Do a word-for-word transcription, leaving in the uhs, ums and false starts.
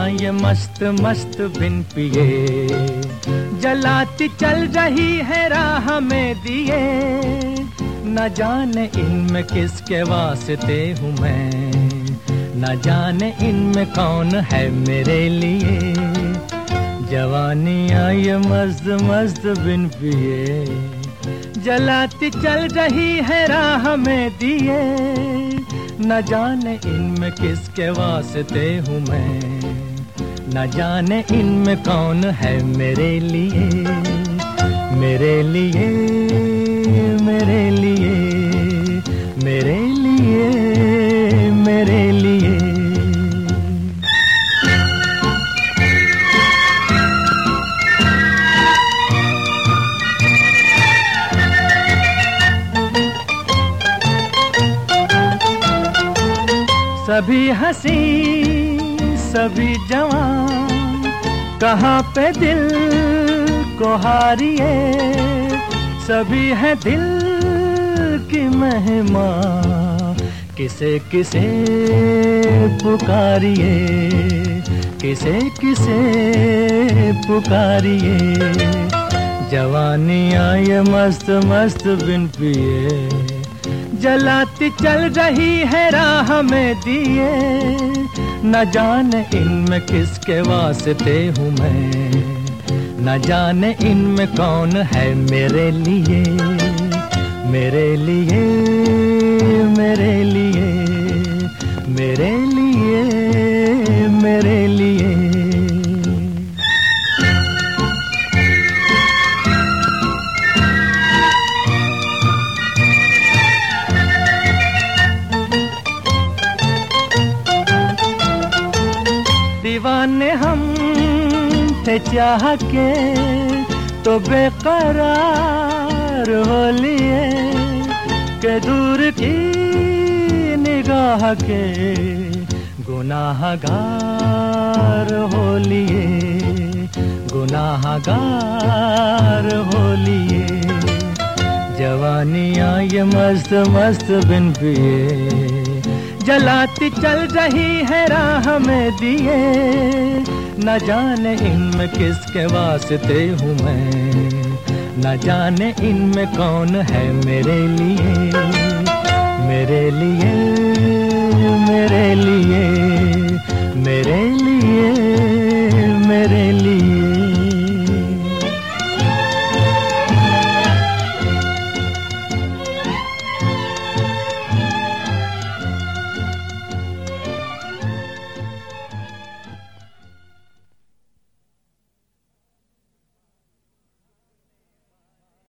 ये मस्त मस्त बिन पिए जलाती चल रही है राह में दिए। न जाने इनमें किसके वास्ते हूँ मैं, न जाने इनमें कौन है मेरे लिए। जवानियाँ ये मस्त मस्त बिन पिए जलाती चल रही है राह में दिए। न जाने इनमें किसके वास्ते हूँ मैं, न जाने इनमें कौन है मेरे लिए। मेरे लिए मेरे लिए मेरे लिए मेरे लिए। सभी हंसी सभी जवान कहाँ पे दिल को हारिए। सभी है दिल की महिमा किसे किसे पुकारिए, किसे किसे पुकारिए। जवानियाँ ये मस्त मस्त बिन पिए जलाती चल रही है राह में दिए। न जाने इनमें किसके वास्ते हूँ मैं, न जाने इनमें कौन है मेरे लिए। मेरे लिए मेरे लिए मेरे लिए मेरे लिए। दीवाने हम थे चाह के तो बेकरार हो लिए, के दूर की निगाह के गुनाहगार हो लिए, गुनाहगार हो लिए। जवानियाँ ये मस्त मस्त बिन पिए जलाती चल रही है राह में दिए। न जाने इनमें किसके वास्ते हूँ मैं, न जाने इनमें कौन है मेरे लिए। मेरे लिए